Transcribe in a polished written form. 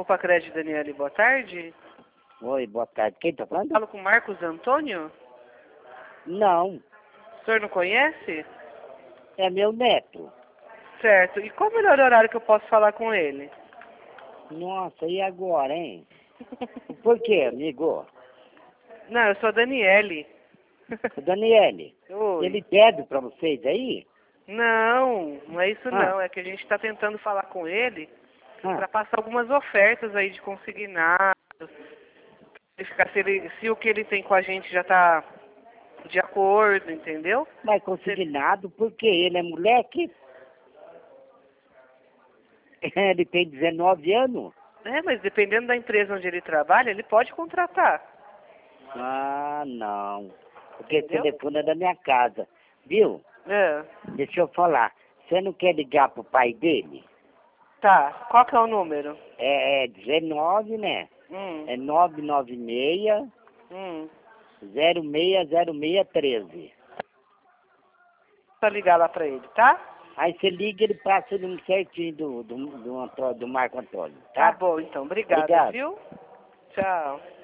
Poupa Crédito, Daniele, boa tarde. Oi, boa tarde. Quem tá falando? Falo com Marcos Antônio? Não, O senhor não conhece? é meu neto. Certo. E qual o melhor horário que eu posso falar com ele? Nossa, e agora, hein? Por quê, amigo? Não, eu sou a Daniele. Daniele, Oi. ele deve pra vocês aí? Não, não é isso Ah. não. É que a gente está tentando falar com ele Ah, para passar algumas ofertas aí de consignado. Verificar se o que ele tem com a gente já está de acordo, entendeu? mas consignado porque ele é moleque? Ele tem 19 anos? É, mas dependendo da empresa onde ele trabalha, ele pode contratar. Ah, não. Porque esse Entendeu? telefone é da minha casa. Viu? É. Deixa eu falar. Você não quer ligar pro pai dele? Tá. Qual que é o número? É 19, né? Hum, É 996 hum. 060613. Só ligar lá pra ele, tá? Aí você liga, ele passa o número certinho do Marco Antônio, Tá tá? bom, então. Obrigada, Obrigado. viu? Tchau.